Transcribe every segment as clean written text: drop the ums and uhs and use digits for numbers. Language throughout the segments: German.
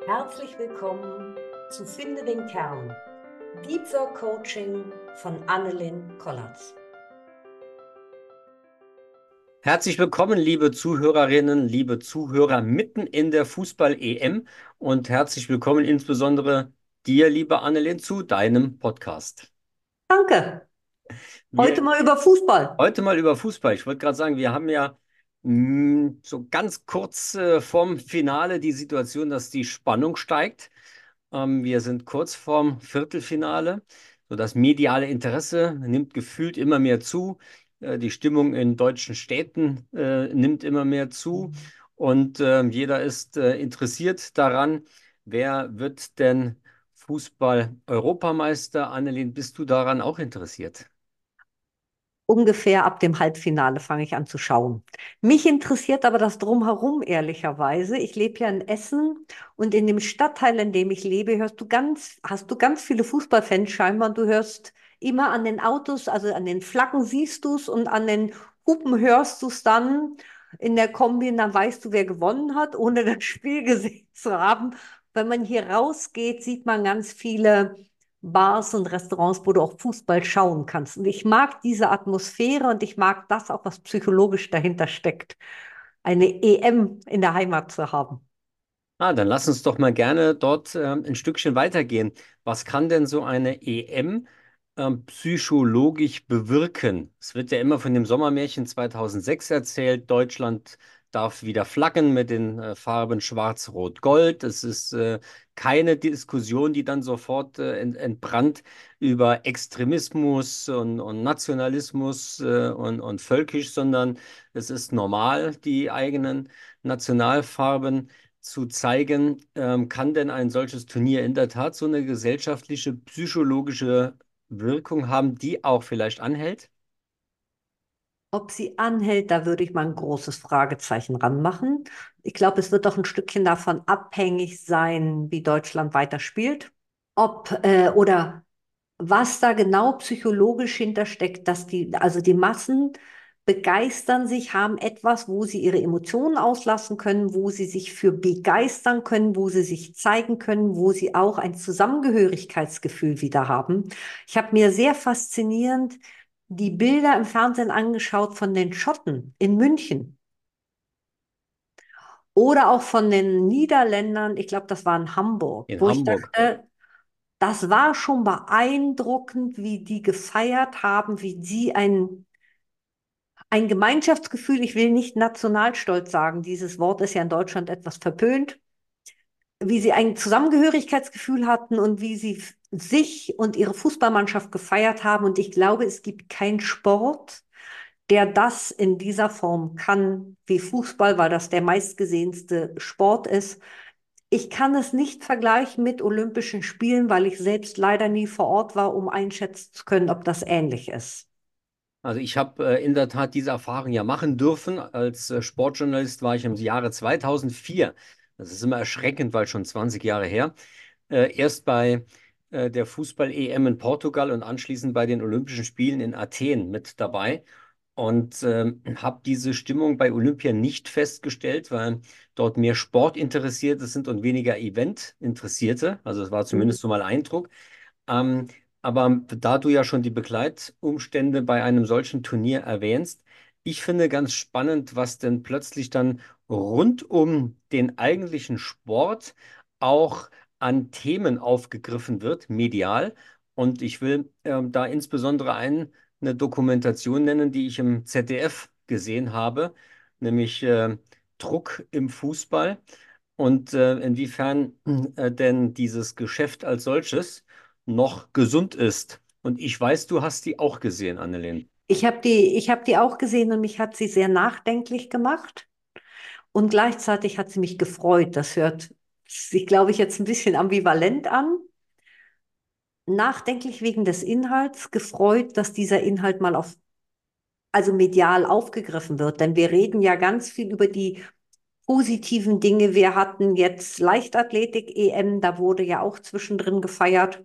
Herzlich willkommen zu Finde den Kern, Deep Work Coaching von Annelien Kollatz. Herzlich willkommen, liebe Zuhörerinnen, liebe Zuhörer, mitten in der Fußball-EM und herzlich willkommen insbesondere dir, liebe Annelien, zu deinem Podcast. Danke. Heute Wir mal über Fußball. heute mal über Fußball. Ich wollte gerade sagen, wir haben ja so ganz kurz vorm Finale die Situation, dass die Spannung steigt. Wir sind kurz vorm Viertelfinale. So das mediale Interesse nimmt gefühlt immer mehr zu. Die Stimmung in deutschen Städten nimmt immer mehr zu. Und jeder ist interessiert daran, wer wird denn Fußball-Europameister? Annelien, bist du daran auch interessiert? Ungefähr ab dem Halbfinale fange ich an zu schauen. Mich interessiert aber das Drumherum, ehrlicherweise. Ich lebe ja in Essen und in dem Stadtteil, in dem ich lebe, hast du ganz viele Fußballfans scheinbar. Und du hörst immer an den Autos, also an den Flaggen siehst du es und an den Hupen hörst du es dann in der Kombi und dann weißt du, wer gewonnen hat, ohne das Spiel gesehen zu haben. Wenn man hier rausgeht, sieht man ganz viele Bars und Restaurants, wo du auch Fußball schauen kannst. Und ich mag diese Atmosphäre und ich mag das auch, was psychologisch dahinter steckt, eine EM in der Heimat zu haben. Dann lass uns doch mal gerne dort ein Stückchen weitergehen. Was kann denn so eine EM psychologisch bewirken? Es wird ja immer von dem Sommermärchen 2006 erzählt. Deutschland darf wieder flaggen mit den Farben Schwarz, Rot, Gold. Es ist keine Diskussion, die dann sofort entbrannt über Extremismus und Nationalismus und völkisch, sondern es ist normal, die eigenen Nationalfarben zu zeigen, kann denn ein solches Turnier in der Tat so eine gesellschaftliche, psychologische Wirkung haben, die auch vielleicht anhält? Ob sie anhält, da würde ich mal ein großes Fragezeichen ranmachen. Ich glaube, es wird doch ein Stückchen davon abhängig sein, wie Deutschland weiterspielt. Oder was da genau psychologisch hintersteckt, dass also die Massen begeistern sich, haben etwas, wo sie ihre Emotionen auslassen können, wo sie sich für begeistern können, wo sie sich zeigen können, wo sie auch ein Zusammengehörigkeitsgefühl wieder haben. Ich habe mir sehr faszinierend die Bilder im Fernsehen angeschaut von den Schotten in München oder auch von den Niederländern, ich glaube, das war in Hamburg, In wo ich Hamburg. dachte, das war schon beeindruckend, wie die gefeiert haben, wie sie ein Gemeinschaftsgefühl, ich will nicht Nationalstolz sagen, dieses Wort ist ja in Deutschland etwas verpönt, wie sie ein Zusammengehörigkeitsgefühl hatten und wie sie sich und ihre Fußballmannschaft gefeiert haben. Und ich glaube, es gibt keinen Sport, der das in dieser Form kann wie Fußball, weil das der meistgesehenste Sport ist. Ich kann es nicht vergleichen mit Olympischen Spielen, weil ich selbst leider nie vor Ort war, um einschätzen zu können, ob das ähnlich ist. Also ich habe in der Tat diese Erfahrung ja machen dürfen. Als Sportjournalist war ich im Jahre 2004. Das ist immer erschreckend, weil schon 20 Jahre her. Erst bei der Fußball-EM in Portugal und anschließend bei den Olympischen Spielen in Athen mit dabei. Und habe diese Stimmung bei Olympia nicht festgestellt, weil dort mehr Sport Interessierte sind und weniger Event Interessierte. Also es war Mhm. zumindest so mal Eindruck. Ähm, aber da du ja schon die Begleitumstände bei einem solchen Turnier erwähnst, ich finde ganz spannend, was denn plötzlich dann rund um den eigentlichen Sport auch an Themen aufgegriffen wird, medial. Und ich will da insbesondere eine Dokumentation nennen, die ich im ZDF gesehen habe, nämlich Druck im Fußball und inwiefern denn dieses Geschäft als solches noch gesund ist. Und ich weiß, du hast die auch gesehen, Annelien. Ich hab die auch gesehen und mich hat sie sehr nachdenklich gemacht. Und gleichzeitig hat sie mich gefreut. Das hört sich, glaube ich, jetzt ein bisschen ambivalent an. Nachdenklich wegen des Inhalts, gefreut, dass dieser Inhalt mal also medial aufgegriffen wird. Denn wir reden ja ganz viel über die positiven Dinge. Wir hatten jetzt Leichtathletik-EM, da wurde ja auch zwischendrin gefeiert.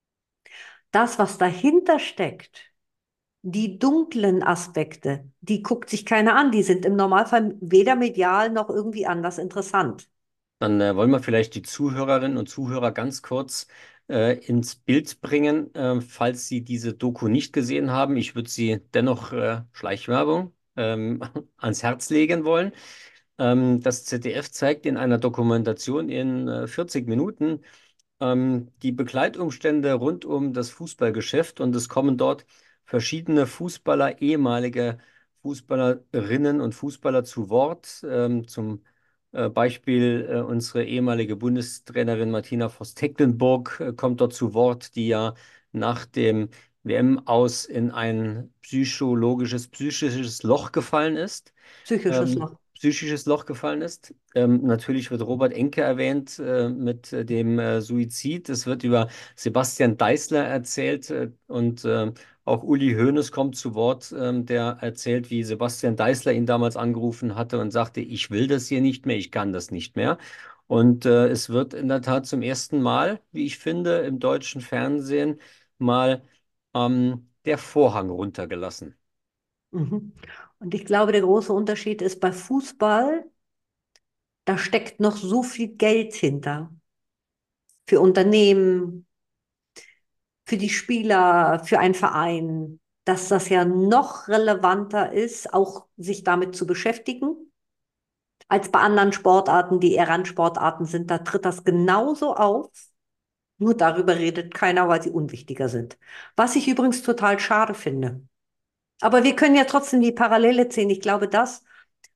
Das, was dahinter steckt, die dunklen Aspekte, die guckt sich keiner an. Die sind im Normalfall weder medial noch irgendwie anders interessant. Dann wollen wir vielleicht die Zuhörerinnen und Zuhörer ganz kurz ins Bild bringen, falls sie diese Doku nicht gesehen haben. Ich würde sie dennoch Schleichwerbung ans Herz legen wollen. Das ZDF zeigt in einer Dokumentation in 40 Minuten die Begleitumstände rund um das Fußballgeschäft, und es kommen dort verschiedene Fußballer, ehemalige Fußballerinnen und Fußballer zu Wort. Zum Beispiel unsere ehemalige Bundestrainerin Martina Voss-Tecklenburg kommt dort zu Wort, die ja nach dem WM-Aus in ein psychisches Loch gefallen ist. Psychisches Loch. Psychisches Loch gefallen ist. Natürlich wird Robert Enke erwähnt mit dem Suizid. Es wird über Sebastian Deißler erzählt und auch Uli Hoeneß kommt zu Wort, der erzählt, wie Sebastian Deißler ihn damals angerufen hatte und sagte, ich will das hier nicht mehr, ich kann das nicht mehr. Und es wird in der Tat zum ersten Mal, wie ich finde, im deutschen Fernsehen mal der Vorhang runtergelassen. Mhm. Und ich glaube, der große Unterschied ist bei Fußball, da steckt noch so viel Geld hinter. Für Unternehmen, für die Spieler, für einen Verein, dass das ja noch relevanter ist, auch sich damit zu beschäftigen, als bei anderen Sportarten, die eher Randsportarten sind. Da tritt das genauso auf. Nur darüber redet keiner, weil sie unwichtiger sind. Was ich übrigens total schade finde. Aber wir können ja trotzdem die Parallele ziehen. Ich glaube, das,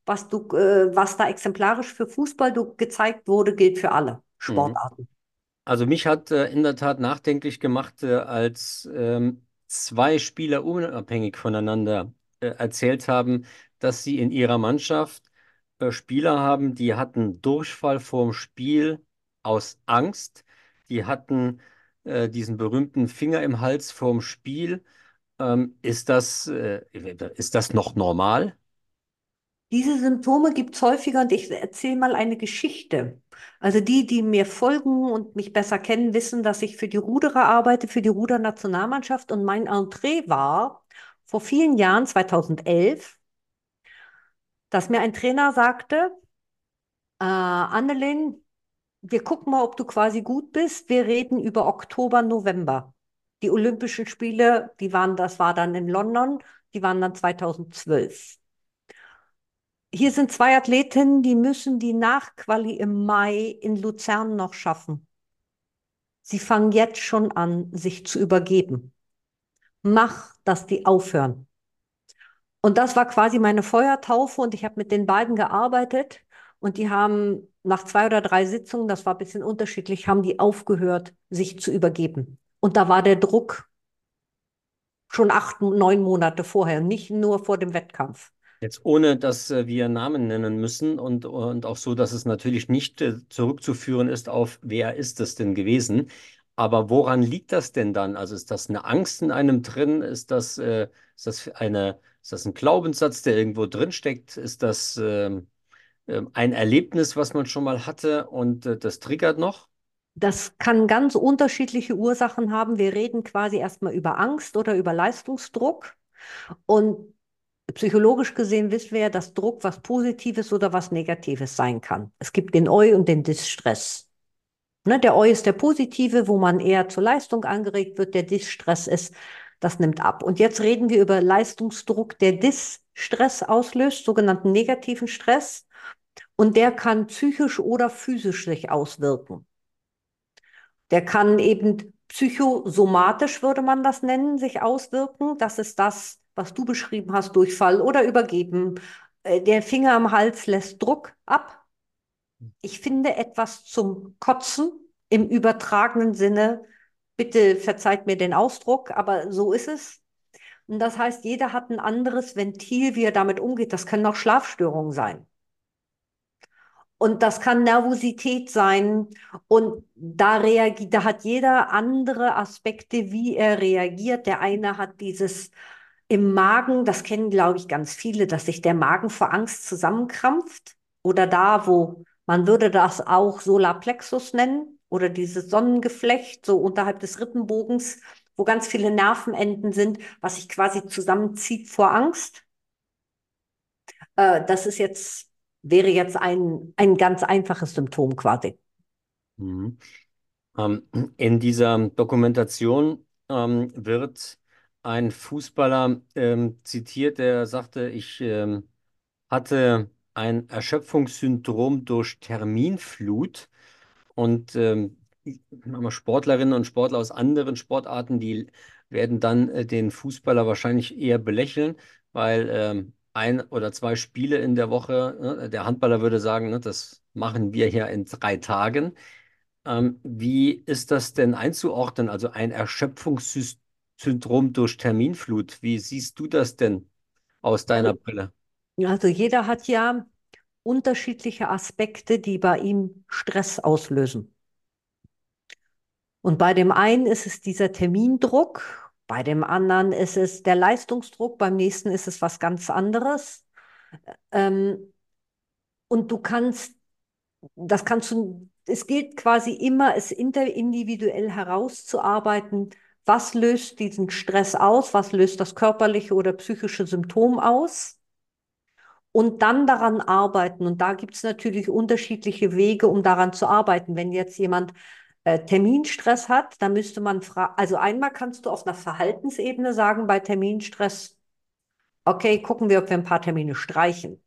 was da exemplarisch für Fußball gezeigt wurde, gilt für alle Mhm. Sportarten. Also mich hat in der Tat nachdenklich gemacht, als zwei Spieler unabhängig voneinander erzählt haben, dass sie in ihrer Mannschaft Spieler haben, die hatten Durchfall vorm Spiel aus Angst, die hatten diesen berühmten Finger im Hals vorm Spiel. Ist das noch normal? Diese Symptome gibt es häufiger und ich erzähle mal eine Geschichte. Also die, die mir folgen und mich besser kennen, wissen, dass ich für die Ruderer arbeite, für die Rudernationalmannschaft und mein Entree war vor vielen Jahren, 2011, dass mir ein Trainer sagte, Annelien, wir gucken mal, ob du quasi gut bist. Wir reden über Oktober, November. Die Olympischen Spiele, das war dann in London, die waren dann 2012. Hier sind zwei Athletinnen, die müssen die Nachquali im Mai in Luzern noch schaffen. Sie fangen jetzt schon an, sich zu übergeben. Mach, dass die aufhören. Und das war quasi meine Feuertaufe und ich habe mit den beiden gearbeitet und die haben nach 2 oder 3 Sitzungen, das war ein bisschen unterschiedlich, haben die aufgehört, sich zu übergeben. Und da war der Druck schon 8, 9 Monate vorher, nicht nur vor dem Wettkampf. Jetzt ohne, dass wir Namen nennen müssen und auch so, dass es natürlich nicht zurückzuführen ist auf, wer ist es denn gewesen. Aber woran liegt das denn dann? Also ist das eine Angst in einem drin? Ist das ein Glaubenssatz, der irgendwo drin steckt? Ist das ein Erlebnis, was man schon mal hatte und das triggert noch? Das kann ganz unterschiedliche Ursachen haben. Wir reden quasi erstmal über Angst oder über Leistungsdruck. Und psychologisch gesehen wissen wir ja, dass Druck was Positives oder was Negatives sein kann. Es gibt den Eu- und den Dis-Stress. Ne, der Eu ist der positive, wo man eher zur Leistung angeregt wird. Der Dis-Stress ist, das nimmt ab. Und jetzt reden wir über Leistungsdruck, der Dis-Stress auslöst, sogenannten negativen Stress. Und der kann psychisch oder physisch sich auswirken. Der kann eben psychosomatisch, würde man das nennen, sich auswirken. Das ist das, was du beschrieben hast, Durchfall oder Übergeben. Der Finger am Hals lässt Druck ab. Ich finde etwas zum Kotzen im übertragenen Sinne. Bitte verzeiht mir den Ausdruck, aber so ist es. Und das heißt, jeder hat ein anderes Ventil, wie er damit umgeht. Das können auch Schlafstörungen sein. Und das kann Nervosität sein. Und da hat jeder andere Aspekte, wie er reagiert. Der eine hat dieses im Magen, das kennen, glaube ich, ganz viele, dass sich der Magen vor Angst zusammenkrampft. Oder da, wo man würde das auch Solarplexus nennen oder dieses Sonnengeflecht, so unterhalb des Rippenbogens, wo ganz viele Nervenenden sind, was sich quasi zusammenzieht vor Angst. Das ist jetzt Wäre jetzt ein ganz einfaches Symptom quasi. Mhm. In dieser Dokumentation wird ein Fußballer zitiert, der sagte, ich hatte ein Erschöpfungssyndrom durch Terminflut. Und aber Sportlerinnen und Sportler aus anderen Sportarten, die werden dann den Fußballer wahrscheinlich eher belächeln, weil ein oder zwei Spiele in der Woche, ne, der Handballer würde sagen, ne, das machen wir hier in 3 Tagen. Wie ist das denn einzuordnen? Also ein Erschöpfungssyndrom durch Terminflut. Wie siehst du das denn aus deiner Brille? Also jeder hat ja unterschiedliche Aspekte, die bei ihm Stress auslösen. Und bei dem einen ist es dieser Termindruck, bei dem anderen ist es der Leistungsdruck, beim nächsten ist es was ganz anderes. Ähm, und das kannst du, es gilt quasi immer, es interindividuell herauszuarbeiten, was löst diesen Stress aus, was löst das körperliche oder psychische Symptom aus und dann daran arbeiten. Und da gibt es natürlich unterschiedliche Wege, um daran zu arbeiten. Wenn jetzt jemand Terminstress hat, dann müsste man fragen, also einmal kannst du auf einer Verhaltensebene sagen, bei Terminstress, okay, gucken wir, ob wir ein paar Termine streichen.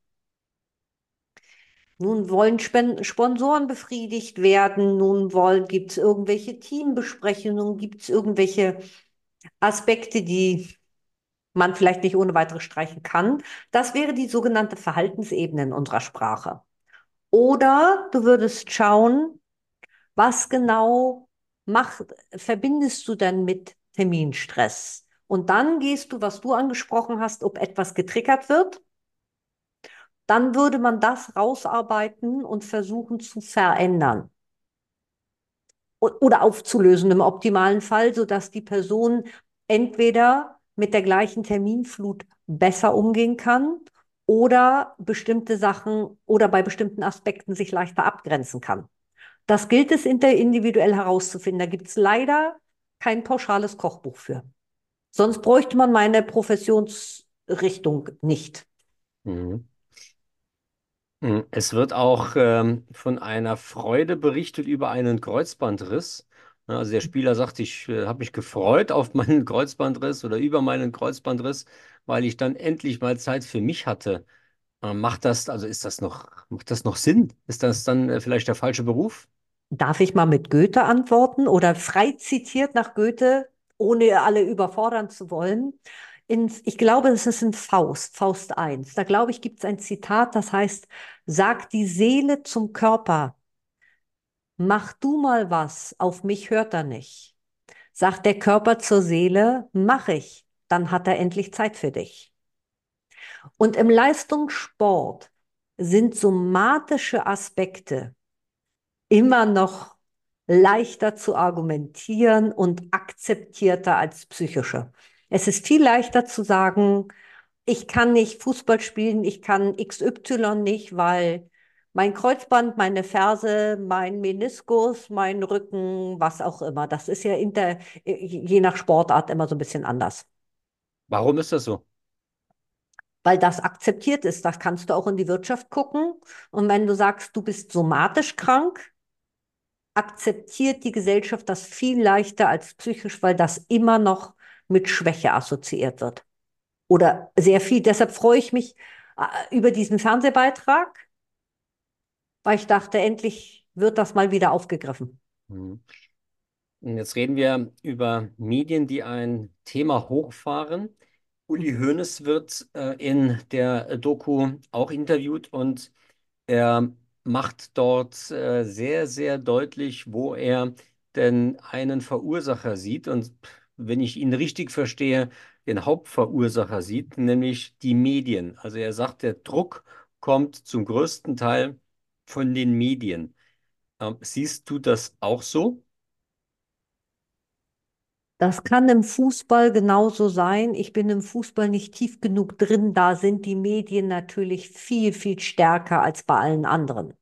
Nun wollen Sponsoren befriedigt werden, gibt es irgendwelche Teambesprechungen, gibt es irgendwelche Aspekte, die man vielleicht nicht ohne weiteres streichen kann. Das wäre die sogenannte Verhaltensebene in unserer Sprache. Oder du würdest schauen, was genau macht, verbindest du denn mit Terminstress? Und dann gehst du, was du angesprochen hast, ob etwas getriggert wird, dann würde man das rausarbeiten und versuchen zu verändern oder aufzulösen im optimalen Fall, sodass die Person entweder mit der gleichen Terminflut besser umgehen kann oder bestimmte Sachen oder bei bestimmten Aspekten sich leichter abgrenzen kann. Das gilt es individuell herauszufinden. Da gibt es leider kein pauschales Kochbuch für. Sonst bräuchte man meine Professionsrichtung nicht. Mhm. Es wird auch von einer Freude berichtet über einen Kreuzbandriss. Ja, also der Spieler sagt, ich habe mich gefreut auf meinen Kreuzbandriss oder über meinen Kreuzbandriss, weil ich dann endlich mal Zeit für mich hatte. Also macht das noch Sinn? Ist das dann vielleicht der falsche Beruf? Darf ich mal mit Goethe antworten oder frei zitiert nach Goethe, ohne alle überfordern zu wollen? Ich glaube, es ist in Faust 1. Da glaube ich, gibt es ein Zitat, das heißt, sag die Seele zum Körper, mach du mal was, auf mich hört er nicht. Sagt der Körper zur Seele, mach ich, dann hat er endlich Zeit für dich. Und im Leistungssport sind somatische Aspekte immer noch leichter zu argumentieren und akzeptierter als psychische. Es ist viel leichter zu sagen, ich kann nicht Fußball spielen, ich kann XY nicht, weil mein Kreuzband, meine Ferse, mein Meniskus, mein Rücken, was auch immer. Das ist ja je nach Sportart immer so ein bisschen anders. Warum ist das so? Weil das akzeptiert ist. Das kannst du auch in die Wirtschaft gucken. Und wenn du sagst, du bist somatisch krank, akzeptiert die Gesellschaft das viel leichter als psychisch, weil das immer noch mit Schwäche assoziiert wird. Oder sehr viel. Deshalb freue ich mich über diesen Fernsehbeitrag, weil ich dachte, endlich wird das mal wieder aufgegriffen. Mhm. Und jetzt reden wir über Medien, die ein Thema hochfahren. Uli Hoeneß wird in der Doku auch interviewt und er macht dort sehr, sehr deutlich, wo er denn einen Verursacher sieht. Und wenn ich ihn richtig verstehe, den Hauptverursacher sieht, nämlich die Medien. Also er sagt, der Druck kommt zum größten Teil von den Medien. Siehst du das auch so? Das kann im Fußball genauso sein. Ich bin im Fußball nicht tief genug drin. Da sind die Medien natürlich viel, viel stärker als bei allen anderen.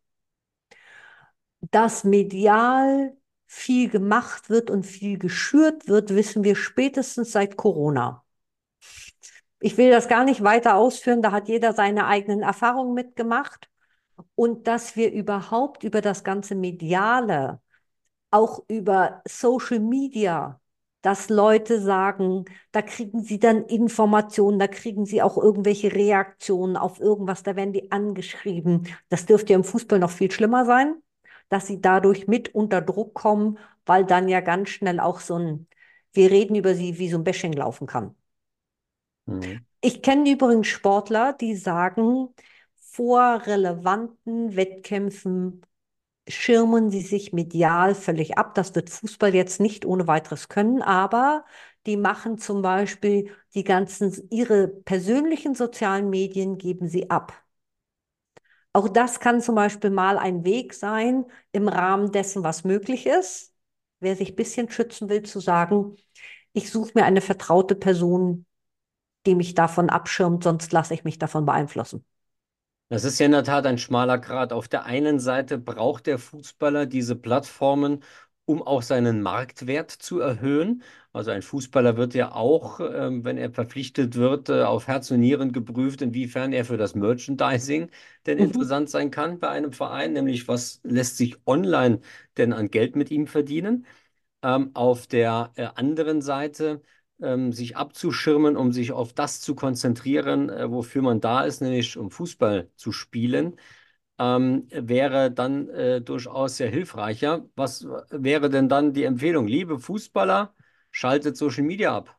Dass medial viel gemacht wird und viel geschürt wird, wissen wir spätestens seit Corona. Ich will das gar nicht weiter ausführen, da hat jeder seine eigenen Erfahrungen mitgemacht. und dass wir überhaupt über das ganze Mediale, auch über Social Media, dass Leute sagen, da kriegen sie dann Informationen, da kriegen sie auch irgendwelche Reaktionen auf irgendwas, da werden die angeschrieben. Das dürfte ja im Fußball noch viel schlimmer sein, dass sie dadurch mit unter Druck kommen, weil dann ja ganz schnell auch so ein, wir reden über sie, wie so ein Bashing laufen kann. Mhm. Ich kenne übrigens Sportler, die sagen, vor relevanten Wettkämpfen schirmen sie sich medial völlig ab. Das wird Fußball jetzt nicht ohne weiteres können, aber die machen zum Beispiel die ganzen, ihre persönlichen sozialen Medien geben sie ab. Auch das kann zum Beispiel mal ein Weg sein, im Rahmen dessen, was möglich ist, wer sich ein bisschen schützen will, zu sagen, ich suche mir eine vertraute Person, die mich davon abschirmt, sonst lasse ich mich davon beeinflussen. Das ist ja in der Tat ein schmaler Grat. Auf der einen Seite braucht der Fußballer diese Plattformen, um auch seinen Marktwert zu erhöhen. Also ein Fußballer wird ja auch, wenn er verpflichtet wird, auf Herz und Nieren geprüft, inwiefern er für das Merchandising denn Mhm. interessant sein kann bei einem Verein, nämlich was lässt sich online denn an Geld mit ihm verdienen. Auf der anderen Seite sich abzuschirmen, um sich auf das zu konzentrieren, wofür man da ist, nämlich um Fußball zu spielen, wäre dann durchaus sehr hilfreicher. Was wäre denn dann die Empfehlung? Liebe Fußballer, schaltet Social Media ab.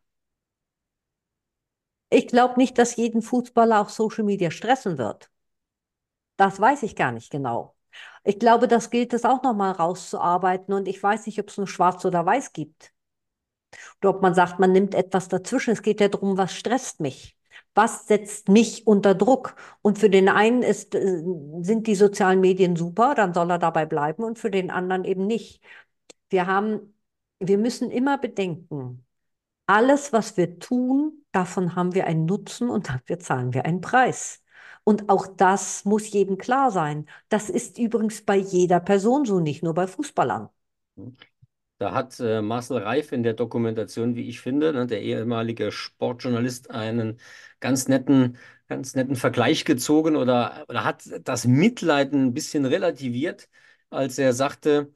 Ich glaube nicht, dass jeden Fußballer auch Social Media stressen wird. Das weiß ich gar nicht genau. Ich glaube, das gilt es auch nochmal rauszuarbeiten und ich weiß nicht, ob es nur schwarz oder weiß gibt. Oder ob man sagt, man nimmt etwas dazwischen. Es geht ja darum, was stresst mich? Was setzt mich unter Druck? Und für den einen sind die sozialen Medien super, dann soll er dabei bleiben und für den anderen eben nicht. Wir haben, wir müssen immer bedenken, alles, was wir tun, davon haben wir einen Nutzen und dafür zahlen wir einen Preis. Und auch das muss jedem klar sein. Das ist übrigens bei jeder Person so, nicht nur bei Fußballern. Da hat Marcel Reif in der Dokumentation, wie ich finde, ne, der ehemalige Sportjournalist, einen ganz netten Vergleich gezogen oder hat das Mitleiden ein bisschen relativiert, als er sagte,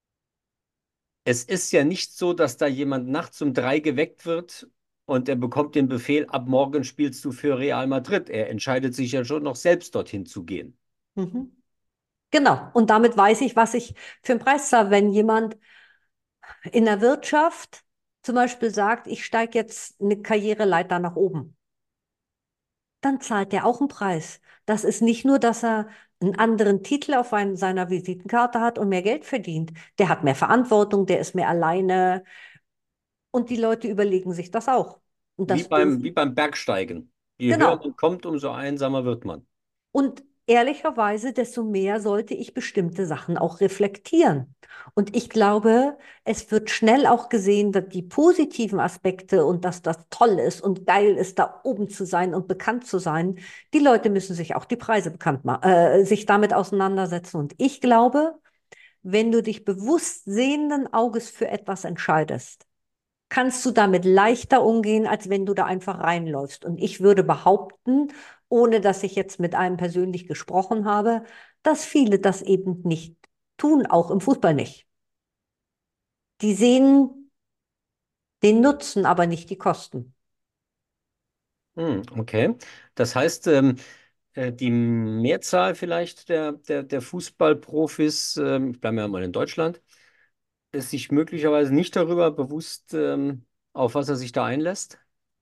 es ist ja nicht so, dass da jemand nachts um 3 geweckt wird und er bekommt den Befehl, ab morgen spielst du für Real Madrid. Er entscheidet sich ja schon noch selbst dorthin zu gehen. Mhm. Genau. Und damit weiß ich, was ich für einen Preis zahle. Wenn jemand in der Wirtschaft zum Beispiel sagt, ich steige jetzt eine Karriereleiter nach oben, dann zahlt der auch einen Preis. Das ist nicht nur, dass er einen anderen Titel auf seiner Visitenkarte hat und mehr Geld verdient. Der hat mehr Verantwortung, der ist mehr alleine und die Leute überlegen sich das auch. Und das Wie dürfen, beim Bergsteigen. Je höher genau. man kommt, umso einsamer wird man. Und ehrlicherweise, desto mehr sollte ich bestimmte Sachen auch reflektieren. Und ich glaube, es wird schnell auch gesehen, dass die positiven Aspekte und dass das toll ist und geil ist, da oben zu sein und bekannt zu sein. Die Leute müssen sich auch die Preise bekannt machen, sich damit auseinandersetzen. Und ich glaube, wenn du dich bewusst sehenden Auges für etwas entscheidest, kannst du damit leichter umgehen, als wenn du da einfach reinläufst. Und ich würde behaupten, ohne dass ich jetzt mit einem persönlich gesprochen habe, dass viele das eben nicht tun, auch im Fußball nicht. Die sehen den Nutzen, aber nicht die Kosten. Okay. Das heißt, die Mehrzahl vielleicht der Fußballprofis, ich bleibe ja mal in Deutschland, ist sich möglicherweise nicht darüber bewusst, auf was er sich da einlässt.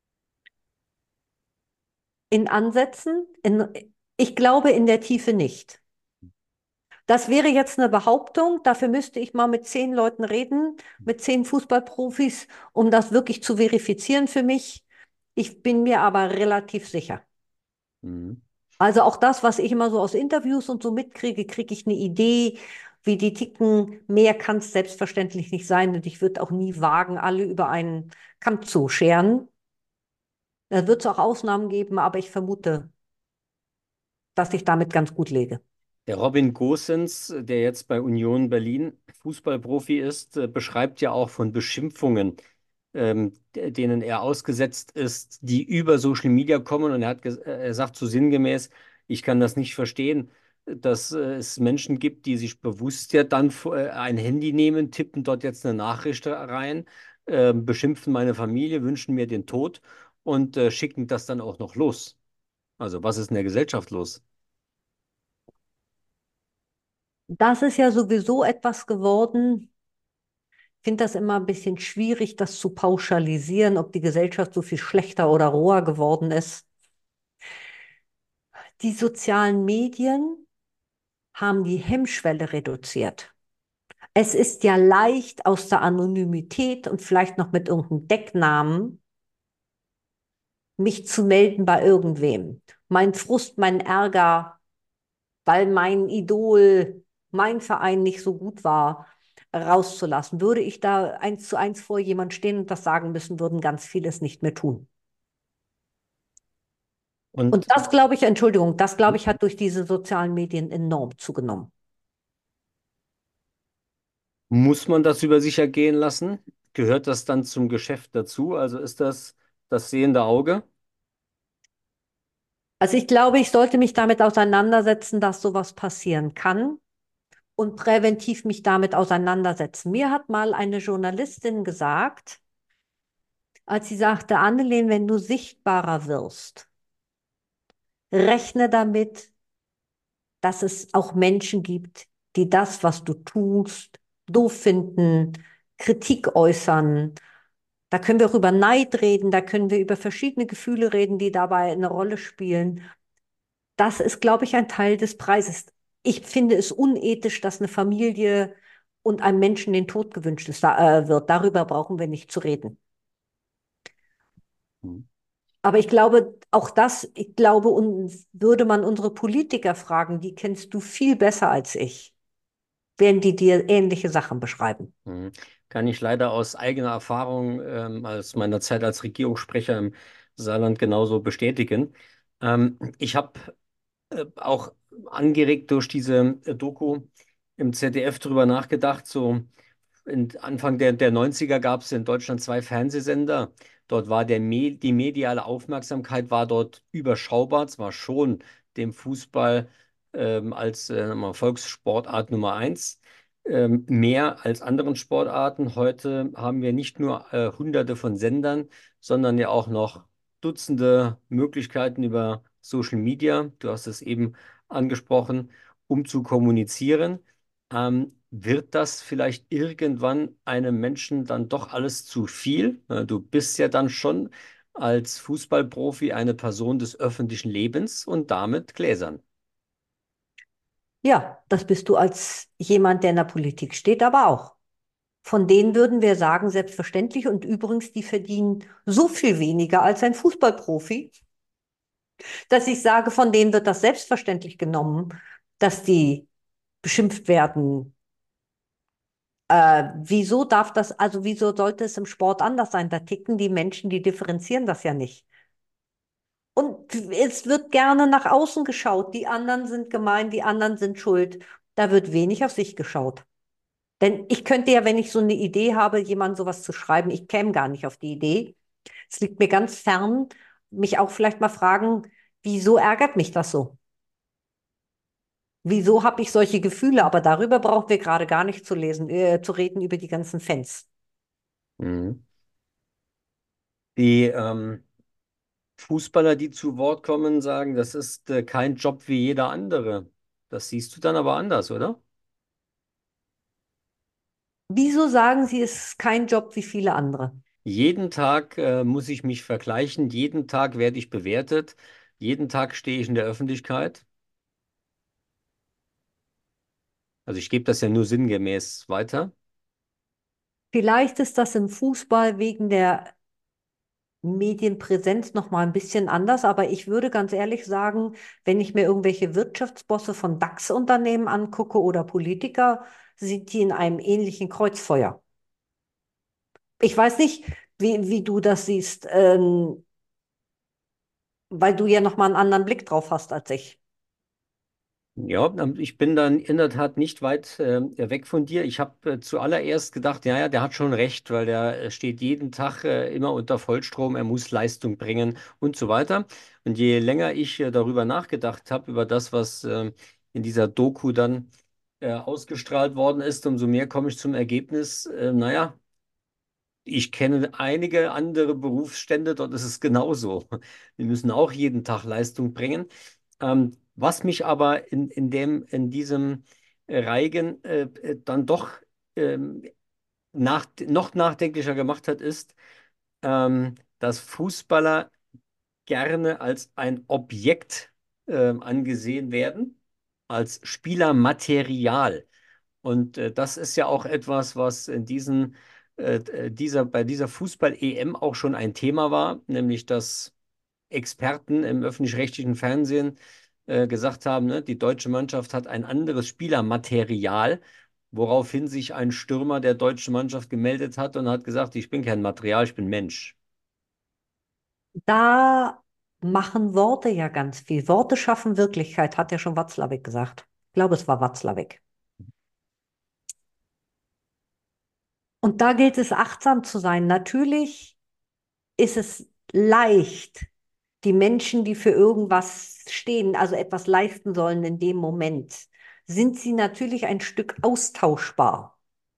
In Ansätzen, ich glaube in der Tiefe nicht. Das wäre jetzt eine Behauptung. Dafür müsste ich mal mit 10 Leuten reden, mit 10 Fußballprofis, um das wirklich zu verifizieren für mich. Ich bin mir aber relativ sicher. Mhm. Also auch das, was ich immer so aus Interviews und so mitkriege, kriege ich eine Idee, wie die ticken. Mehr kann es selbstverständlich nicht sein und ich würde auch nie wagen, alle über einen Kamm zu scheren. Da wird es auch Ausnahmen geben, aber ich vermute, dass ich damit ganz gut lege. Der Robin Gosens, der jetzt bei Union Berlin Fußballprofi ist, beschreibt ja auch von Beschimpfungen, denen er ausgesetzt ist, die über Social Media kommen. Und er sagt so sinngemäß, ich kann das nicht verstehen. dass es Menschen gibt, die sich bewusst ja dann ein Handy nehmen, tippen dort jetzt eine Nachricht rein, beschimpfen meine Familie, wünschen mir den Tod und schicken das dann auch noch los. Also was ist in der Gesellschaft los? Das ist ja sowieso etwas geworden. Ich finde das immer ein bisschen schwierig, das zu pauschalisieren, ob die Gesellschaft so viel schlechter oder roher geworden ist. Die sozialen Medien haben die Hemmschwelle reduziert. Es ist ja leicht, aus der Anonymität und vielleicht noch mit irgendeinem Decknamen mich zu melden bei irgendwem. Mein Frust, mein Ärger, weil mein Idol, mein Verein nicht so gut war, rauszulassen. Würde ich da 1:1 vor jemand stehen und das sagen müssen, würden ganz vieles nicht mehr tun. Und Und das glaube ich, Entschuldigung, das glaube ich, hat durch diese sozialen Medien enorm zugenommen. muss man das über sich ergehen lassen? Gehört das dann zum Geschäft dazu? Also ist das das sehende Auge? Also ich glaube, ich sollte mich damit auseinandersetzen, dass sowas passieren kann und präventiv mich damit auseinandersetzen. Mir hat mal eine Journalistin gesagt, als sie sagte, Annelien, wenn du sichtbarer wirst, rechne damit, dass es auch Menschen gibt, die das, was du tust, doof finden, Kritik äußern. Da können wir auch über Neid reden, da können wir über verschiedene Gefühle reden, die dabei eine Rolle spielen. Das ist, glaube ich, ein Teil des Preises. Ich finde es unethisch, dass eine Familie und einem Menschen den Tod gewünscht wird. Darüber brauchen wir nicht zu reden. Hm. Aber ich glaube, auch das, ich glaube, würde man unsere Politiker fragen, die kennst du viel besser als ich, werden die dir ähnliche Sachen beschreiben. Mhm. Kann ich leider aus eigener Erfahrung aus meiner Zeit als Regierungssprecher im Saarland genauso bestätigen. Ich habe auch angeregt durch diese Doku im ZDF drüber nachgedacht. So Anfang der 90er gab es in Deutschland zwei Fernsehsender. Dort war die mediale Aufmerksamkeit war dort überschaubar, zwar schon dem Fußball als Volkssportart Nummer eins, mehr als anderen Sportarten. Heute haben wir nicht nur Hunderte von Sendern, sondern ja auch noch Dutzende Möglichkeiten über Social Media. Du hast es eben angesprochen, um zu kommunizieren. Wird das vielleicht irgendwann einem Menschen dann doch alles zu viel? Du bist ja dann schon als Fußballprofi eine Person des öffentlichen Lebens und damit gläsern. Ja, das bist du als jemand, der in der Politik steht, aber auch. Von denen würden wir sagen, selbstverständlich. Und übrigens, die verdienen so viel weniger als ein Fußballprofi, dass ich sage, von denen wird das selbstverständlich genommen, dass die beschimpft werden. Wieso darf das, also wieso sollte es im Sport anders sein? Da ticken die Menschen, die differenzieren das ja nicht. Und es wird gerne nach außen geschaut. Die anderen sind gemein, die anderen sind schuld. Da wird wenig auf sich geschaut. Denn ich könnte ja, wenn ich so eine Idee habe, jemand sowas zu schreiben, ich käme gar nicht auf die Idee. Es liegt mir ganz fern, mich auch vielleicht mal fragen, wieso ärgert mich das so? Wieso habe ich solche Gefühle? Aber darüber brauchen wir gerade gar nicht zu reden über die ganzen Fans. Mhm. Die Fußballer, die zu Wort kommen, sagen, das ist kein Job wie jeder andere. Das siehst du dann aber anders, oder? Wieso sagen Sie, es ist kein Job wie viele andere? Jeden Tag muss ich mich vergleichen, jeden Tag werde ich bewertet, jeden Tag stehe ich in der Öffentlichkeit. Also ich gebe das ja nur sinngemäß weiter. Vielleicht ist das im Fußball wegen der Medienpräsenz noch mal ein bisschen anders, aber ich würde ganz ehrlich sagen, wenn ich mir irgendwelche Wirtschaftsbosse von DAX-Unternehmen angucke oder Politiker, sind die in einem ähnlichen Kreuzfeuer. Ich weiß nicht, wie du das siehst, weil du ja noch mal einen anderen Blick drauf hast als ich. Ja, ich bin dann in der Tat nicht weit weg von dir. Ich habe zuallererst gedacht, ja, ja, der hat schon recht, weil der steht jeden Tag immer unter Vollstrom, er muss Leistung bringen und so weiter. Und je länger ich darüber nachgedacht habe, über das, was in dieser Doku dann ausgestrahlt worden ist, umso mehr komme ich zum Ergebnis, naja, ich kenne einige andere Berufsstände, dort ist es genauso. Wir müssen auch jeden Tag Leistung bringen. Was mich aber in diesem Reigen dann doch ähm, noch nachdenklicher gemacht hat, ist, dass Fußballer gerne als ein Objekt angesehen werden, als Spielermaterial. Und das ist ja auch etwas, was bei dieser Fußball-EM auch schon ein Thema war, nämlich dass Experten im öffentlich-rechtlichen Fernsehen gesagt haben, ne, die deutsche Mannschaft hat ein anderes Spielermaterial, woraufhin sich ein Stürmer der deutschen Mannschaft gemeldet hat und hat gesagt, ich bin kein Material, ich bin Mensch. Da machen Worte ja ganz viel. Worte schaffen Wirklichkeit, hat ja schon Watzlawick gesagt. Ich glaube, es war Watzlawick. Und da gilt es, achtsam zu sein. Natürlich ist es leicht, die Menschen, die für irgendwas stehen, also etwas leisten sollen in dem Moment, sind sie natürlich ein Stück austauschbar.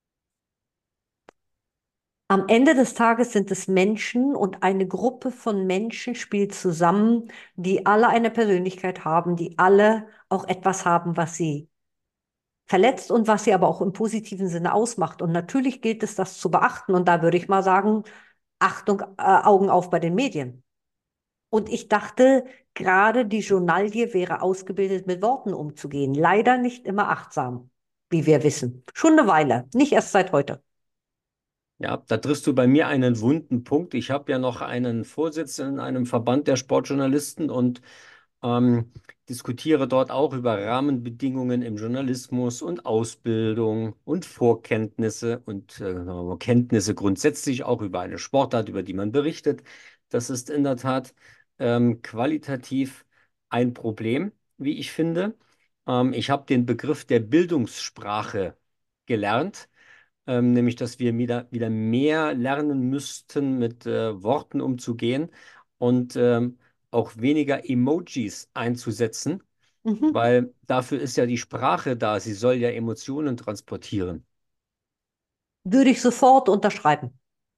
Am Ende des Tages sind es Menschen und eine Gruppe von Menschen spielt zusammen, die alle eine Persönlichkeit haben, die alle auch etwas haben, was sie verletzt und was sie aber auch im positiven Sinne ausmacht. Und natürlich gilt es, das zu beachten. Und da würde ich mal sagen, Achtung, Augen auf bei den Medien. Und ich dachte, gerade die Journalie wäre ausgebildet, mit Worten umzugehen. Leider nicht immer achtsam, wie wir wissen. Schon eine Weile, nicht erst seit heute. Ja, da triffst du bei mir einen wunden Punkt. Ich habe ja noch einen Vorsitz in einem Verband der Sportjournalisten und diskutiere dort auch über Rahmenbedingungen im Journalismus und Ausbildung und Vorkenntnisse und Kenntnisse grundsätzlich auch über eine Sportart, über die man berichtet. Das ist in der Tat qualitativ ein Problem, wie ich finde. Ich habe den Begriff der Bildungssprache gelernt, nämlich dass wir wieder mehr lernen müssten, mit Worten umzugehen und auch weniger Emojis einzusetzen, Mhm. weil dafür ist ja die Sprache da. Sie soll ja Emotionen transportieren. Würde ich sofort unterschreiben.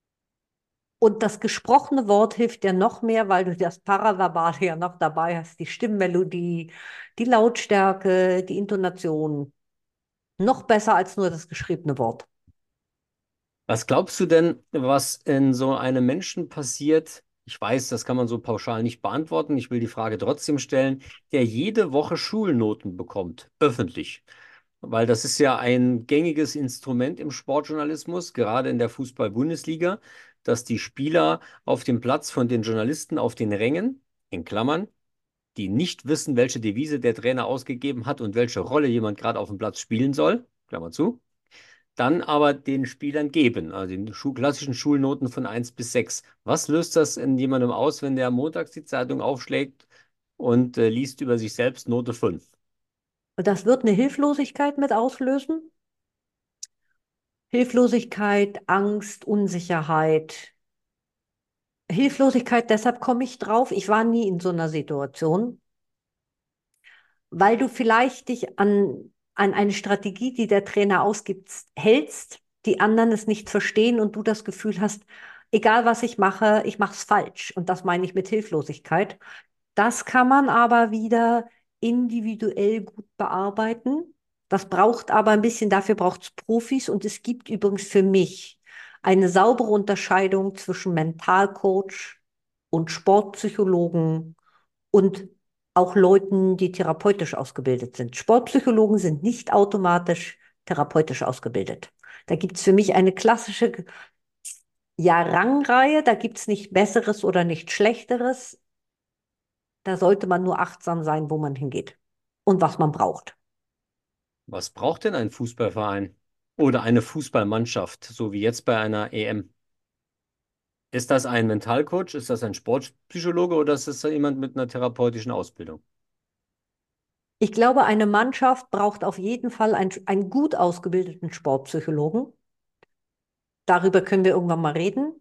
Und das gesprochene Wort hilft dir noch mehr, weil du das Paraverbale ja noch dabei hast, die Stimmmelodie, die Lautstärke, die Intonation. Noch besser als nur das geschriebene Wort. Was glaubst du denn, was in so einem Menschen passiert? Ich weiß, das kann man so pauschal nicht beantworten. Ich will die Frage trotzdem stellen, der jede Woche Schulnoten bekommt, öffentlich. Weil das ist ja ein gängiges Instrument im Sportjournalismus, gerade in der Fußball-Bundesliga, dass die Spieler auf dem Platz von den Journalisten auf den Rängen, in Klammern, die nicht wissen, welche Devise der Trainer ausgegeben hat und welche Rolle jemand gerade auf dem Platz spielen soll, Klammer zu, dann aber den Spielern geben, also den klassischen Schulnoten von 1 bis 6. Was löst das in jemandem aus, wenn der montags die Zeitung aufschlägt und liest über sich selbst Note 5? Und das wird eine Hilflosigkeit mit auslösen. Hilflosigkeit, Angst, Unsicherheit. Hilflosigkeit, deshalb komme ich drauf. Ich war nie in so einer Situation, weil du vielleicht dich an eine Strategie, die der Trainer ausgibt, hältst, die anderen es nicht verstehen und du das Gefühl hast, egal was ich mache es falsch. Und das meine ich mit Hilflosigkeit. Das kann man aber wieder individuell gut bearbeiten. Das braucht aber ein bisschen, dafür braucht es Profis. Und es gibt übrigens für mich eine saubere Unterscheidung zwischen Mentalcoach und Sportpsychologen und auch Leuten, die therapeutisch ausgebildet sind. Sportpsychologen sind nicht automatisch therapeutisch ausgebildet. Da gibt es für mich eine klassische, ja, Rangreihe. Da gibt es nicht Besseres oder nicht Schlechteres. Da sollte man nur achtsam sein, wo man hingeht und was man braucht. Was braucht denn ein Fußballverein oder eine Fußballmannschaft, so wie jetzt bei einer EM? Ist das ein Mentalcoach? Ist das ein Sportpsychologe oder ist das jemand mit einer therapeutischen Ausbildung? Ich glaube, eine Mannschaft braucht auf jeden Fall einen gut ausgebildeten Sportpsychologen. Darüber können wir irgendwann mal reden.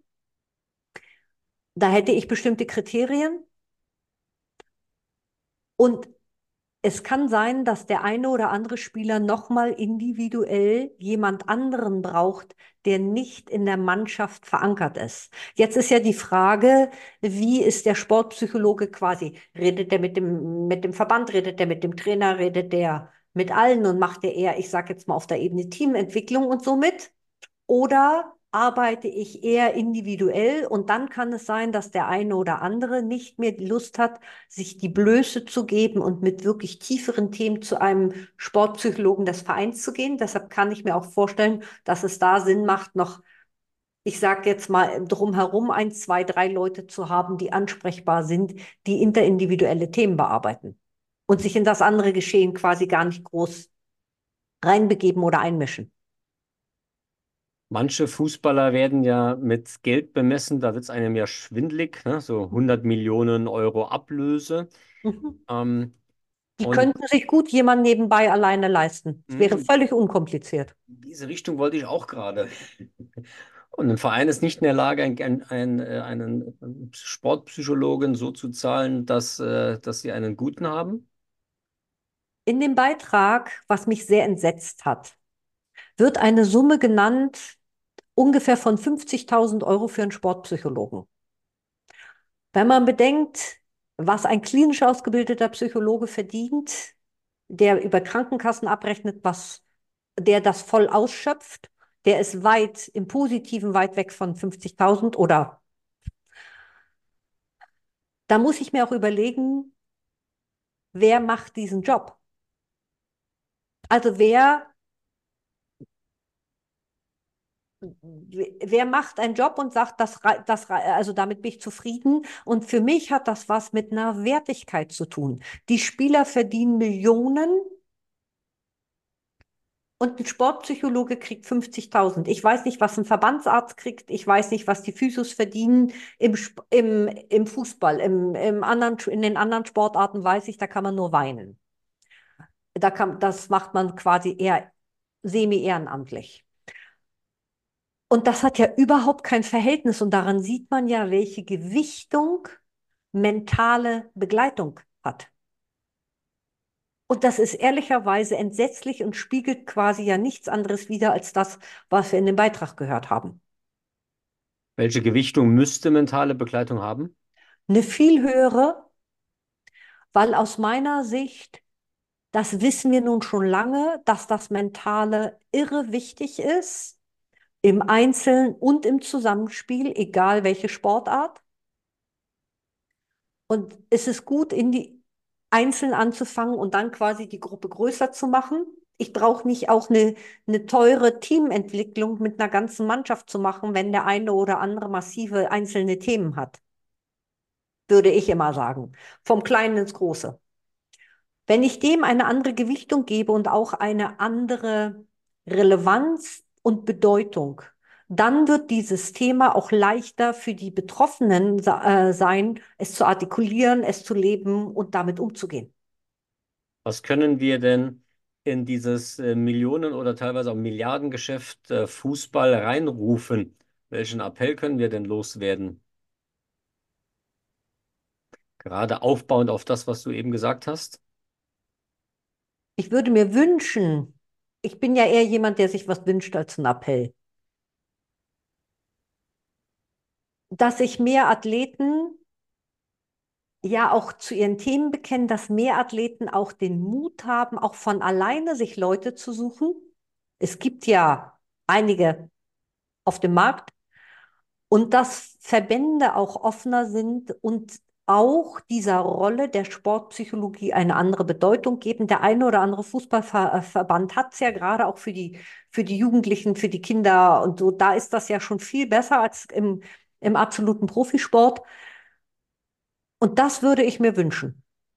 Da hätte ich bestimmte Kriterien. Und Es kann sein, dass der eine oder andere Spieler nochmal individuell jemand anderen braucht, der nicht in der Mannschaft verankert ist. Jetzt ist ja die Frage, wie ist der Sportpsychologe quasi? Redet der mit dem Verband, redet der mit dem Trainer, redet der mit allen und macht der eher, ich sage jetzt mal, auf der Ebene Teamentwicklung und so mit? Oder arbeite ich eher individuell und dann kann es sein, dass der eine oder andere nicht mehr die Lust hat, sich die Blöße zu geben und mit wirklich tieferen Themen zu einem Sportpsychologen des Vereins zu gehen. Deshalb kann ich mir auch vorstellen, dass es da Sinn macht, noch, ich sage jetzt mal, drumherum ein, zwei, drei Leute zu haben, die ansprechbar sind, die interindividuelle Themen bearbeiten und sich in das andere Geschehen quasi gar nicht groß reinbegeben oder einmischen. Manche Fußballer werden ja mit Geld bemessen, da wird es einem ja schwindlig, ne? So 100 Millionen Euro Ablöse. Mhm. Ähm, Die und könnten sich gut jemand nebenbei alleine leisten. Es wäre in völlig unkompliziert. diese Richtung wollte ich auch gerade. Und ein Verein ist nicht in der Lage, einen Sportpsychologen so zu zahlen, dass sie einen guten haben. In dem Beitrag, was mich sehr entsetzt hat, wird eine Summe genannt, ungefähr von 50.000 Euro für einen Sportpsychologen. Wenn man bedenkt, was ein klinisch ausgebildeter Psychologe verdient, der über Krankenkassen abrechnet, was der das voll ausschöpft, der ist weit im Positiven weit weg von 50.000 oder da muss ich mir auch überlegen, wer macht diesen Job? Also wer macht einen Job und sagt, also damit bin ich zufrieden. Und für mich hat das was mit einer Wertigkeit zu tun. Die Spieler verdienen Millionen und ein Sportpsychologe kriegt 50.000. Ich weiß nicht, was ein Verbandsarzt kriegt. Ich weiß nicht, was die Physios verdienen im Fußball. In den anderen Sportarten weiß ich, da kann man nur weinen. Das macht man quasi eher semi-ehrenamtlich. Und das hat ja überhaupt kein Verhältnis. Und daran sieht man ja, welche Gewichtung mentale Begleitung hat. Und das ist ehrlicherweise entsetzlich und spiegelt quasi ja nichts anderes wider als das, was wir in dem Beitrag gehört haben. Welche Gewichtung müsste mentale Begleitung haben? Eine viel höhere, weil aus meiner Sicht, das wissen wir nun schon lange, dass das Mentale irre wichtig ist, im Einzelnen und im Zusammenspiel, egal welche Sportart. Und es ist gut, in die einzeln anzufangen und dann quasi die Gruppe größer zu machen. Ich brauche nicht auch eine teure Teamentwicklung mit einer ganzen Mannschaft zu machen, wenn der eine oder andere massive einzelne Themen hat, würde ich immer sagen. Vom Kleinen ins Große. Wenn ich dem eine andere Gewichtung gebe und auch eine andere Relevanz und Bedeutung, dann wird dieses Thema auch leichter für die Betroffenen sein, es zu artikulieren, es zu leben und damit umzugehen. Was können wir denn in dieses Millionen- oder teilweise auch Milliardengeschäft Fußball reinrufen? Welchen Appell können wir denn loswerden? Gerade aufbauend auf das, was du eben gesagt hast. Ich würde mir wünschen, ich bin ja eher jemand, der sich was wünscht als ein Appell, dass sich mehr Athleten ja auch zu ihren Themen bekennen, dass mehr Athleten auch den Mut haben, auch von alleine sich Leute zu suchen. Es gibt ja einige auf dem Markt und dass Verbände auch offener sind und auch dieser Rolle der Sportpsychologie eine andere Bedeutung geben. Der eine oder andere Fußballverband hat es ja gerade auch für die Jugendlichen, für die Kinder und so. Da ist das ja schon viel besser als im absoluten Profisport. Und das würde ich mir wünschen.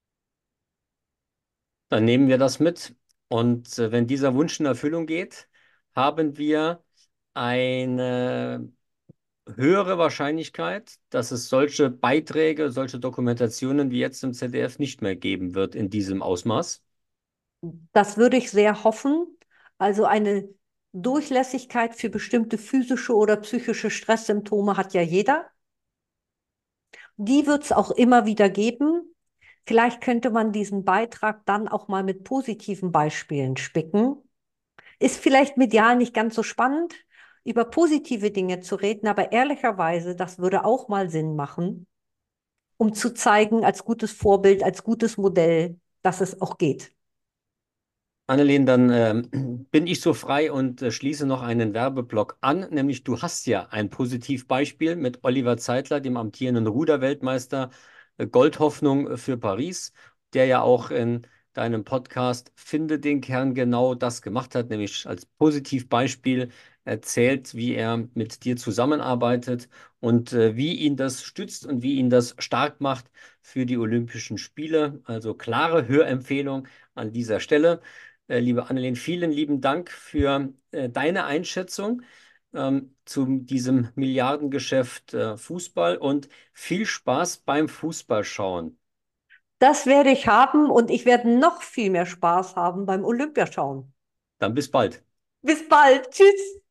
Dann nehmen wir das mit. Und wenn dieser Wunsch in Erfüllung geht, haben wir eine höhere Wahrscheinlichkeit, dass es solche Beiträge, solche Dokumentationen wie jetzt im ZDF nicht mehr geben wird in diesem Ausmaß. Das würde ich sehr hoffen. Also eine Durchlässigkeit für bestimmte physische oder psychische Stresssymptome hat ja jeder. Die wird es auch immer wieder geben. Vielleicht könnte man diesen Beitrag dann auch mal mit positiven Beispielen spicken. Ist vielleicht medial nicht ganz so spannend, über positive Dinge zu reden, aber ehrlicherweise, das würde auch mal Sinn machen, um zu zeigen, als gutes Vorbild, als gutes Modell, dass es auch geht. Annelien, dann bin ich so frei und schließe noch einen Werbeblock an, nämlich du hast ja ein Positivbeispiel mit Oliver Zeitler, dem amtierenden Ruderweltmeister, Goldhoffnung für Paris, der ja auch in deinem Podcast Finde den Kern genau das gemacht hat, nämlich als Positivbeispiel erzählt, wie er mit dir zusammenarbeitet und wie ihn das stützt und wie ihn das stark macht für die Olympischen Spiele. Also klare Hörempfehlung an dieser Stelle. Liebe Annelien, vielen lieben Dank für deine Einschätzung zu diesem Milliardengeschäft Fußball und viel Spaß beim Fußballschauen. Das werde ich haben und ich werde noch viel mehr Spaß haben beim Olympiaschauen. Dann bis bald. Bis bald. Tschüss.